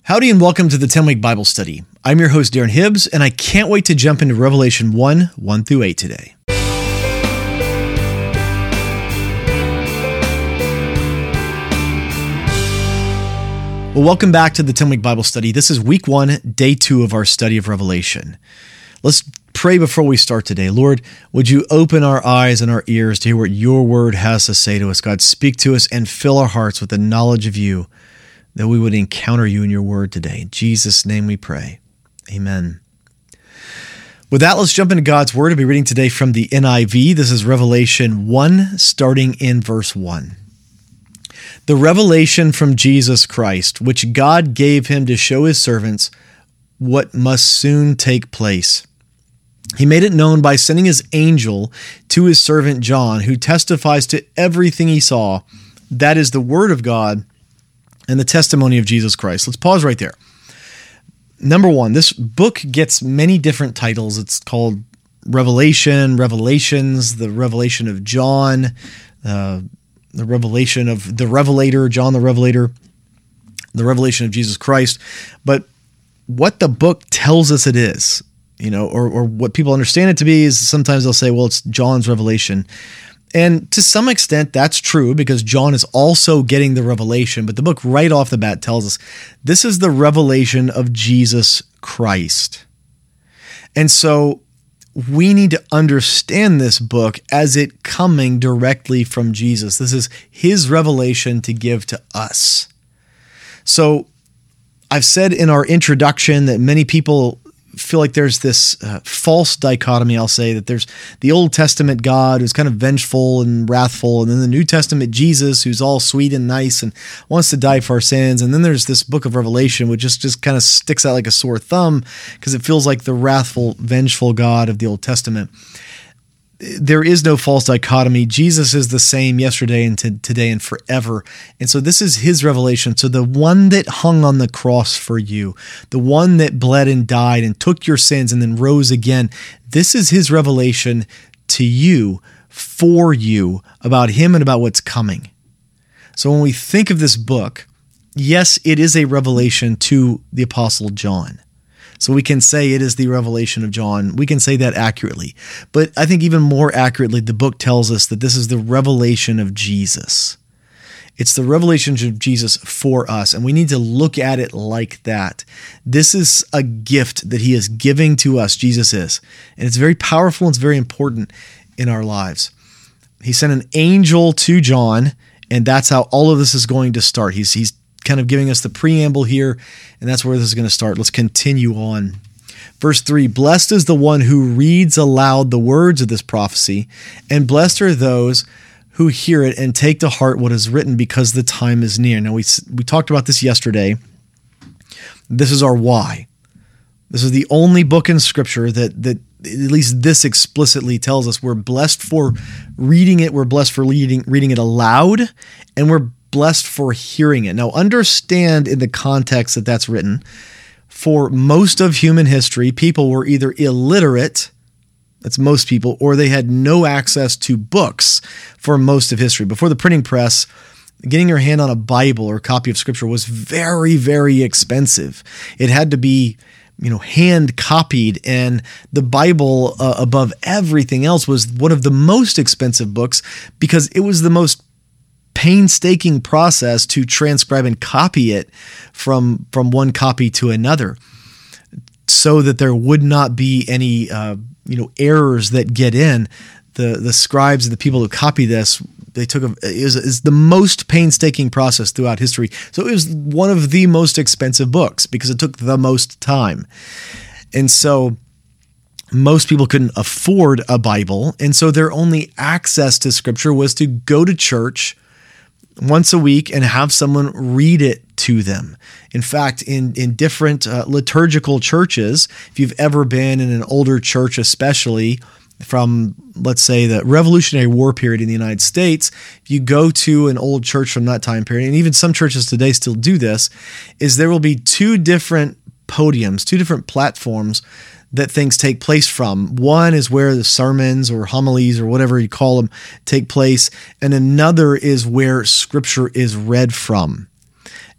Howdy and welcome to the 10-Week Bible Study. I'm your host, Darren Hibbs, and I can't wait to jump into Revelation 1 through 8 today. Well, welcome back to the 10-Week Bible Study. This is week 1, day 2 of our study of Revelation. Let's pray before we start today. Lord, would you open our eyes and our ears to hear what your word has to say to us? God, speak to us and fill our hearts with the knowledge of you, that we would encounter you in your word today. In Jesus' name we pray. Amen. With that, let's jump into God's word. I'll be reading today from the NIV. This is Revelation 1, starting in verse 1. The revelation from Jesus Christ, which God gave him to show his servants what must soon take place. He made it known by sending his angel to his servant John, who testifies to everything he saw. That is the word of God and the testimony of Jesus Christ. Let's pause right there. Number 1, this book gets many different titles. It's called Revelation, Revelations, the Revelation of John, the Revelation of the Revelator, John the Revelator, the Revelation of Jesus Christ. But what the book tells us it is, or what people understand it to be, is sometimes they'll say, well, it's John's revelation. And to some extent, that's true because John is also getting the revelation. But the book right off the bat tells us this is the revelation of Jesus Christ. And so we need to understand this book as it coming directly from Jesus. This is his revelation to give to us. So I've said in our introduction that many people feel like there's this false dichotomy, I'll say, that there's the Old Testament God who's kind of vengeful and wrathful, and then the New Testament Jesus who's all sweet and nice and wants to die for our sins, and then there's this book of Revelation which just kind of sticks out like a sore thumb because it feels like the wrathful, vengeful God of the Old Testament. There is no false dichotomy. Jesus is the same yesterday and today and forever. And so this is his revelation. So the one that hung on the cross for you, the one that bled and died and took your sins and then rose again, this is his revelation to you, for you, about him and about what's coming. So when we think of this book, yes, it is a revelation to the Apostle John. So we can say it is the revelation of John. We can say that accurately. But I think even more accurately, the book tells us that this is the revelation of Jesus. It's the revelation of Jesus for us, and we need to look at it like that. This is a gift that he is giving to us, Jesus is. And it's very powerful and it's very important in our lives. He sent an angel to John, and that's how all of this is going to start. He's kind of giving us the preamble here, and that's where this is going to start. Let's continue on. Verse 3, blessed is the one who reads aloud the words of this prophecy, and blessed are those who hear it and take to heart what is written, because the time is near. Now, we talked about this yesterday. This is our why. This is the only book in Scripture that at least this explicitly tells us we're blessed for reading it, we're blessed for reading it aloud, and we're blessed for hearing it. Now, understand in the context that that's written, for most of human history, people were either illiterate, that's most people, or they had no access to books for most of history. Before the printing press, getting your hand on a Bible or a copy of Scripture was very, very expensive. It had to be, hand copied, and the Bible, above everything else, was one of the most expensive books because it was the most painstaking process to transcribe and copy it from one copy to another, so that there would not be any errors that get in. The scribes and the people who copy this, is the most painstaking process throughout history. So it was one of the most expensive books because it took the most time. And so most people couldn't afford a Bible, and so their only access to Scripture was to go to church once a week and have someone read it to them. In fact, in different liturgical churches, if you've ever been in an older church, especially from, let's say, the Revolutionary War period in the United States, if you go to an old church from that time period, and even some churches today still do this, is there will be two different podiums, two different platforms that things take place from. One is where the sermons or homilies or whatever you call them take place, and another is where Scripture is read from.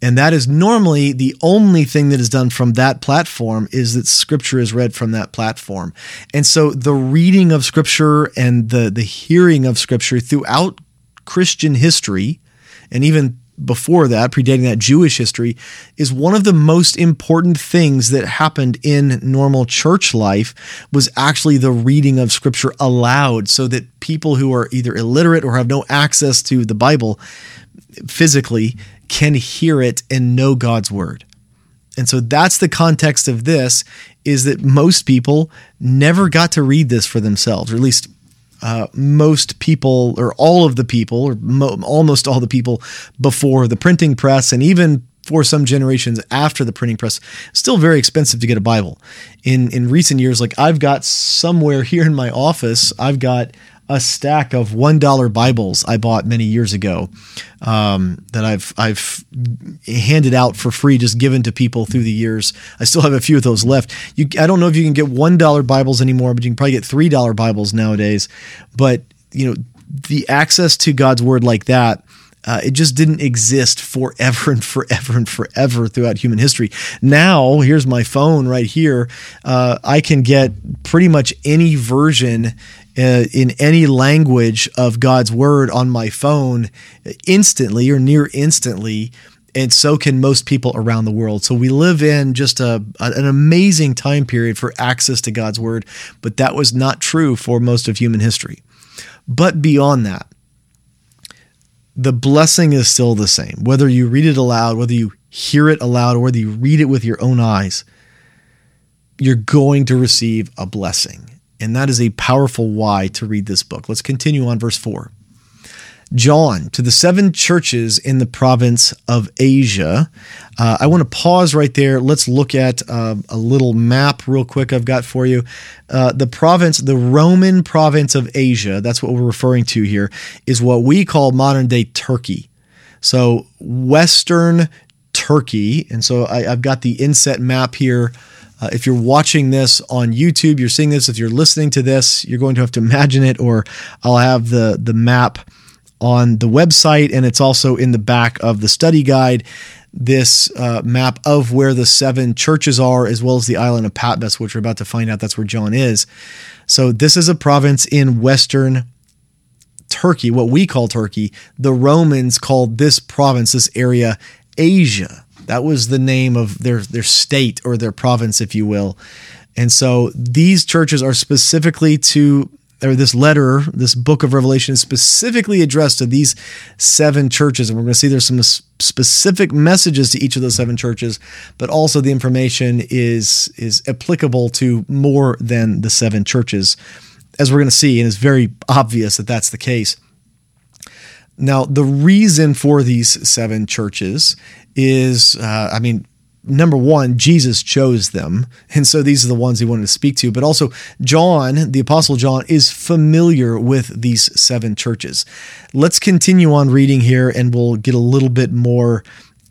And that is normally the only thing that is done from that platform, is that Scripture is read from that platform. And so the reading of Scripture and the hearing of Scripture throughout Christian history, and even before that, predating that Jewish history, is one of the most important things that happened in normal church life, was actually the reading of Scripture aloud, so that people who are either illiterate or have no access to the Bible physically can hear it and know God's word. And so that's the context of this, is that most people never got to read this for themselves, or at least most people, or all of the people, or almost all the people before the printing press, and even for some generations after the printing press, still very expensive to get a Bible. In recent years, like I've got somewhere here in my office, I've got a stack of $1 Bibles I bought many years ago, that I've handed out for free, just given to people through the years. I still have a few of those left. I don't know if you can get $1 Bibles anymore, but you can probably get $3 Bibles nowadays. But the access to God's word like that, it just didn't exist forever and forever and forever throughout human history. Now, here's my phone right here. I can get pretty much any version in any language of God's word on my phone instantly, or near instantly, and so can most people around the world. So we live in just an amazing time period for access to God's word, but that was not true for most of human history. But beyond that, the blessing is still the same. Whether you read it aloud, whether you hear it aloud, or whether you read it with your own eyes, you're going to receive a blessing. And that is a powerful why to read this book. Let's continue on verse 4. John, to the 7 churches in the province of Asia. I want to pause right there. Let's look at a little map real quick I've got for you. The Roman province of Asia, that's what we're referring to here, is what we call modern-day Turkey. So Western Turkey. And so I've got the inset map here. If you're watching this on YouTube, you're seeing this. If you're listening to this, you're going to have to imagine it, or I'll have the map on the website, and it's also in the back of the study guide, this map of where the 7 churches are, as well as the island of Patmos, which we're about to find out that's where John is. So this is a province in Western Turkey, what we call Turkey. The Romans called this province, this area, Asia. That was the name of their state, or their province, if you will. And so these churches are specifically this letter, this book of Revelation, is specifically addressed to these 7 churches. And we're going to see there's some specific messages to each of those 7 churches, but also the information is applicable to more than the 7 churches, as we're going to see. And it's very obvious that that's the case. Now, the reason for these 7 churches is, number one, Jesus chose them. And so these are the ones he wanted to speak to. But also John, the Apostle John, is familiar with these 7 churches. Let's continue on reading here, and we'll get a little bit more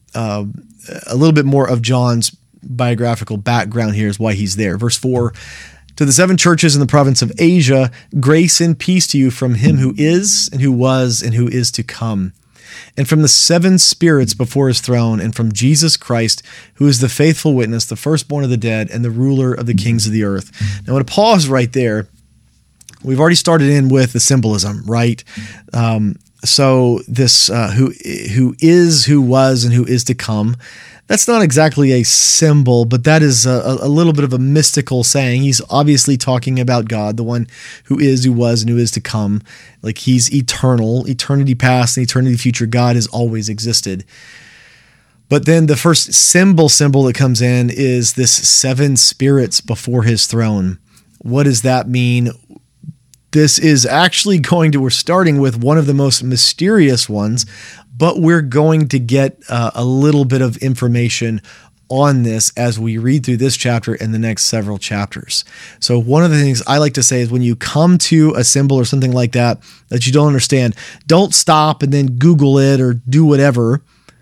of John's biographical background here, is why he's there. Verse 4, to the 7 churches in the province of Asia, grace and peace to you from him who is, and who was, and who is to come, and from the 7 spirits before his throne, and from Jesus Christ, who is the faithful witness, the firstborn of the dead, and the ruler of the kings of the earth. Now, I want to pause right there. We've already started in with the symbolism, right? So this who is, who was, and who is to come, that's not exactly a symbol, but that is a little bit of a mystical saying. He's obviously talking about God, the one who is, who was, and who is to come. Like he's eternal, eternity past and eternity future. God has always existed. But then the first symbol that comes in is this 7 spirits before his throne. What does that mean? This is actually we're starting with one of the most mysterious ones, but we're going to get a little bit of information on this as we read through this chapter and the next several chapters. So one of the things I like to say is when you come to a symbol or something like that you don't understand, don't stop and then Google it or do whatever.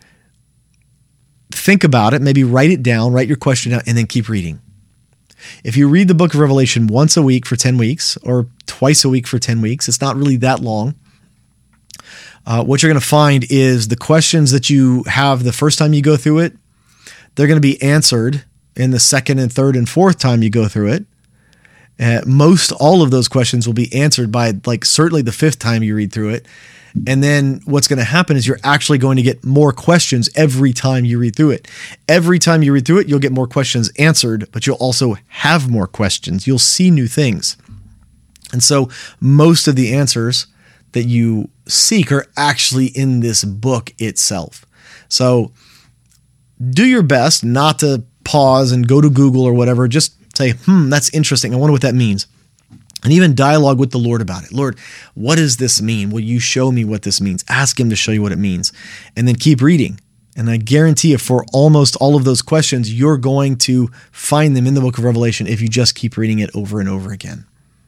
Think about it, maybe write it down, write your question down, and then keep reading. If you read the book of Revelation once a week for 10 weeks or twice a week for 10 weeks, it's not really that long. what you're going to find is the questions that you have the first time you go through it, they're going to be answered in the second and third and fourth time you go through it. Most all of those questions will be answered by certainly the fifth time you read through it. And then what's going to happen is you're actually going to get more questions every time you read through it. Every time you read through it, you'll get more questions answered, but you'll also have more questions. You'll see new things. And so most of the answers that you seek are actually in this book itself. So do your best not to pause and go to Google or whatever. Just say, that's interesting. I wonder what that means. And even dialogue with the Lord about it. Lord, what does this mean? Will you show me what this means? Ask him to show you what it means. And then keep reading. And I guarantee you for almost all of those questions, you're going to find them in the book of Revelation if you just keep reading it over and over again.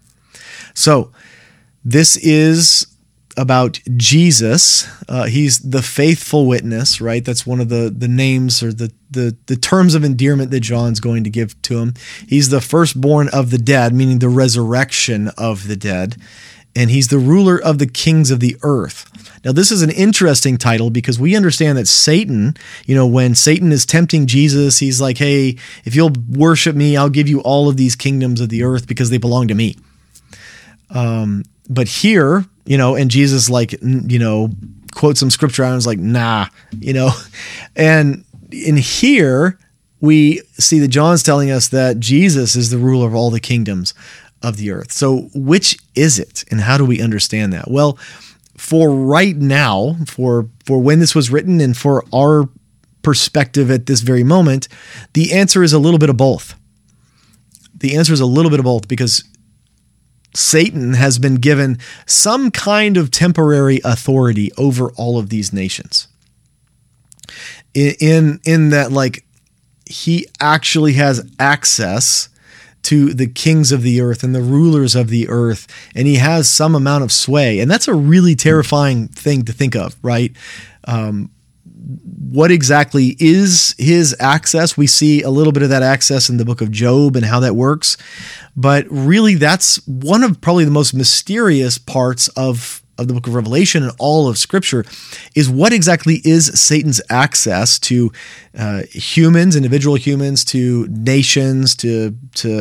So this is about Jesus. He's the faithful witness, right? That's one of the names or the terms of endearment that John's going to give to him. He's the firstborn of the dead, meaning the resurrection of the dead. And he's the ruler of the kings of the earth. Now, this is an interesting title because we understand that Satan, when Satan is tempting Jesus, he's like, hey, if you'll worship me, I'll give you all of these kingdoms of the earth because they belong to me. But here, and Jesus quotes some scripture and was like, nah, and in here we see that John's telling us that Jesus is the ruler of all the kingdoms of the earth. So which is it? And how do we understand that? Well, for right now, for when this was written and for our perspective at this very moment, the answer is a little bit of both. The answer is a little bit of both because Satan has been given some kind of temporary authority over all of these nations. In that, he actually has access to the kings of the earth and the rulers of the earth, and he has some amount of sway. And that's a really terrifying thing to think of, right? What exactly is his access? We see a little bit of that access in the book of Job and how that works. But really, that's one of probably the most mysterious parts of the book of Revelation and all of Scripture is what exactly is Satan's access to humans, individual humans, to nations, to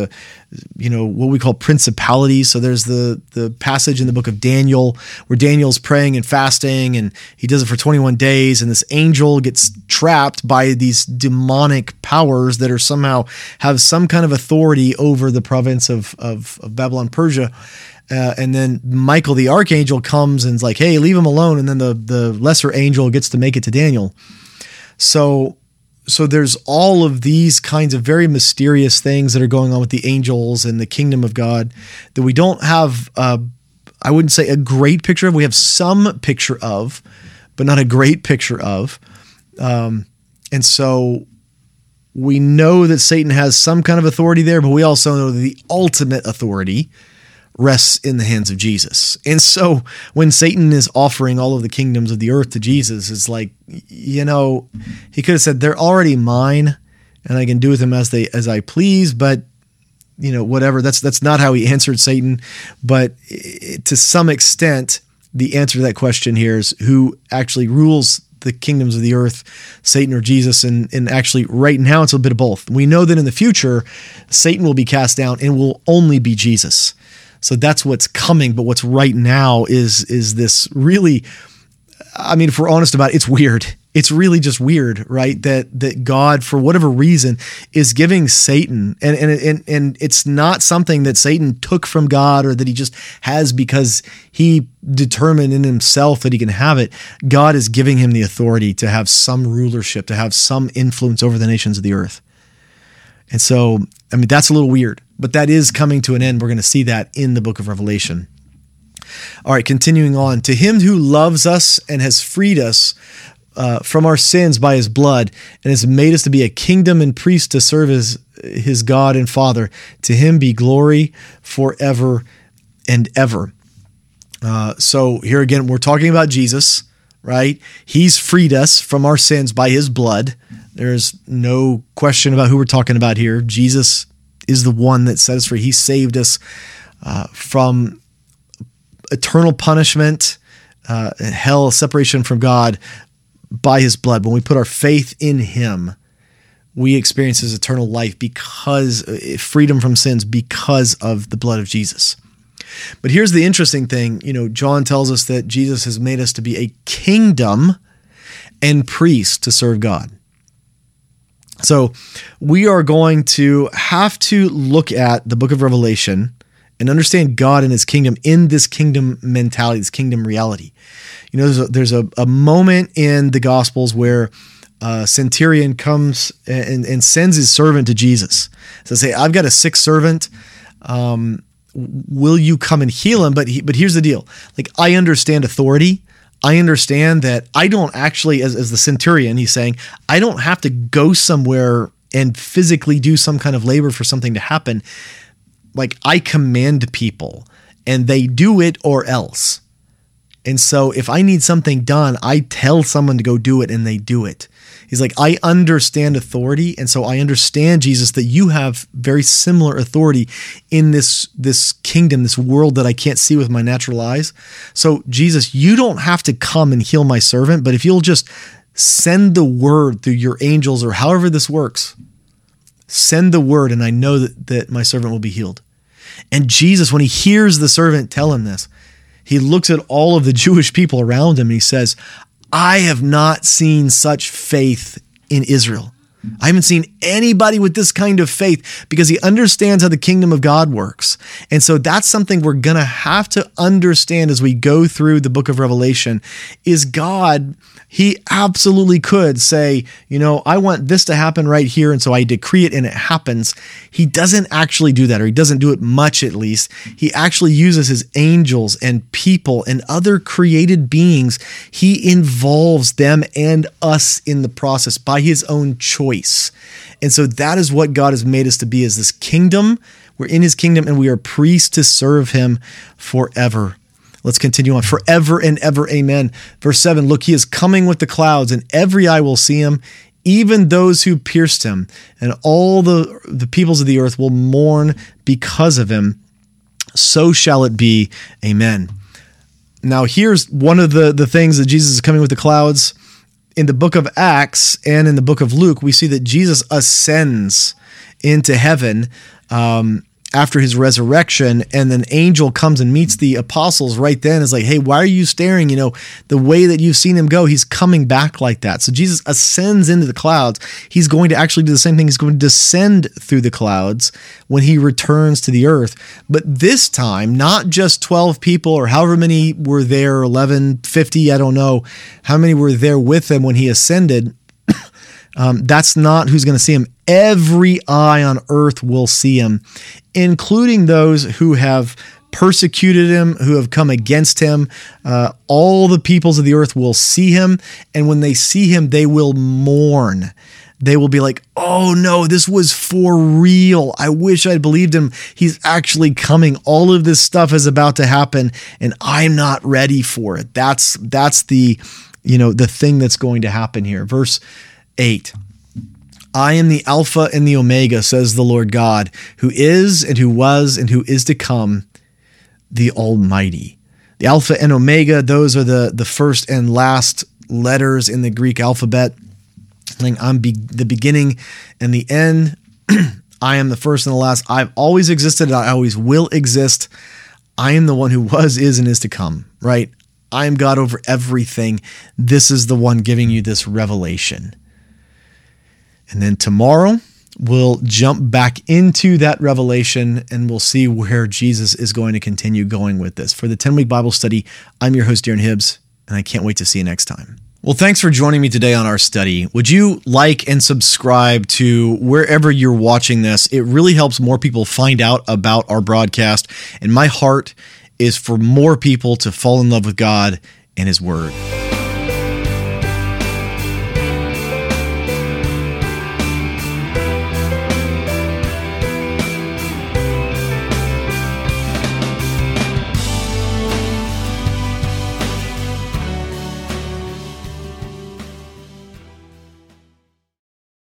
what we call principalities. So there's the passage in the book of Daniel where Daniel's praying and fasting, and he does it for 21 days, and this angel gets trapped by these demonic powers that are somehow have some kind of authority over the province of Babylon, Persia. And then Michael, the archangel, comes and is like, hey, leave him alone. And then the lesser angel gets to make it to Daniel. So there's all of these kinds of very mysterious things that are going on with the angels and the kingdom of God that we don't have, I wouldn't say a great picture of. We have some picture of, but not a great picture of. And so we know that Satan has some kind of authority there, but we also know that the ultimate authority rests in the hands of Jesus. And so when Satan is offering all of the kingdoms of the earth to Jesus, it's like, he could have said, they're already mine and I can do with them as I please, but whatever. That's not how he answered Satan. But to some extent, the answer to that question here is who actually rules the kingdoms of the earth, Satan or Jesus. And actually right now it's a bit of both. We know that in the future, Satan will be cast down and will only be Jesus. So that's what's coming. But what's right now is this really, if we're honest about it, it's weird. It's really just weird, right? That God, for whatever reason, is giving Satan, and it's not something that Satan took from God or that he just has because he determined in himself that he can have it. God is giving him the authority to have some rulership, to have some influence over the nations of the earth. And so, that's a little weird, but that is coming to an end. We're going to see that in the book of Revelation. All right, continuing on. To him who loves us and has freed us from our sins by his blood and has made us to be a kingdom and priests to serve his God and Father, to him be glory forever and ever. So here again, we're talking about Jesus, right? He's freed us from our sins by his blood. There's no question about who we're talking about here. Jesus is the one that set us free. He saved us from eternal punishment, hell, separation from God by his blood. When we put our faith in him, we experience his eternal life because freedom from sins because of the blood of Jesus. But here's the interesting thing. John tells us that Jesus has made us to be a kingdom and priests to serve God. So we are going to have to look at the book of Revelation and understand God and his kingdom in this kingdom mentality, this kingdom reality. There's a moment in the Gospels where a centurion comes and sends his servant to Jesus. So say, I've got a sick servant. Will you come and heal him? But here's the deal. I understand authority. I understand that I don't actually, as the centurion, he's saying, I don't have to go somewhere and physically do some kind of labor for something to happen. I command people and they do it or else. And so if I need something done, I tell someone to go do it and they do it. He's like, I understand authority. And so I understand, Jesus, that you have very similar authority in this kingdom, this world that I can't see with my natural eyes. So Jesus, you don't have to come and heal my servant, but if you'll just send the word through your angels or however this works, send the word and I know that my servant will be healed. And Jesus, when he hears the servant tell him this, he looks at all of the Jewish people around him and he says, I have not seen such faith in Israel. I haven't seen anybody with this kind of faith, because he understands how the kingdom of God works. And so that's something we're going to have to understand as we go through the book of Revelation is God, he absolutely could say, I want this to happen right here. And so I decree it and it happens. He doesn't actually do that, or he doesn't do it much at least. He actually uses his angels and people and other created beings. He involves them and us in the process by his own choice. And so that is what God has made us to be, as this kingdom. We're in his kingdom and we are priests to serve him forever. Let's continue on. Forever and ever. Amen. Verse 7, look, he is coming with the clouds and every eye will see him, even those who pierced him, and all the peoples of the earth will mourn because of him. So shall it be. Amen. Now here's one of the things that Jesus is coming with the clouds. In the book of Acts and in the book of Luke, we see that Jesus ascends into heaven after his resurrection, and an angel comes and meets the apostles right then. Is like, hey, why are you staring? The way that you've seen him go, he's coming back like that. So Jesus ascends into the clouds. He's going to actually do the same thing. He's going to descend through the clouds when he returns to the earth. But this time, not just 12 people or however many were there, 11, 50, I don't know how many were there with him when he ascended. That's not who's going to see him. Every eye on earth will see him, including those who have persecuted him, who have come against him. All the peoples of the earth will see him. And when they see him, they will mourn. They will be like, oh no, this was for real. I wish I'd believed him. He's actually coming. All of this stuff is about to happen and I'm not ready for it. That's the thing that's going to happen here. Verse 8. I am the Alpha and the Omega, says the Lord God, who is and who was and who is to come, the Almighty. The Alpha and Omega, those are the first and last letters in the Greek alphabet. I'm the beginning and the end. I am the first and the last. I've always existed. I always will exist. I am the one who was, is, and is to come, right? I am God over everything. This is the one giving you this revelation. And then tomorrow, we'll jump back into that revelation and we'll see where Jesus is going to continue going with this. For the 10-week Bible study, I'm your host, Darren Hibbs, and I can't wait to see you next time. Well, thanks for joining me today on our study. Would you like and subscribe to wherever you're watching this? It really helps more people find out about our broadcast. And my heart is for more people to fall in love with God and his word.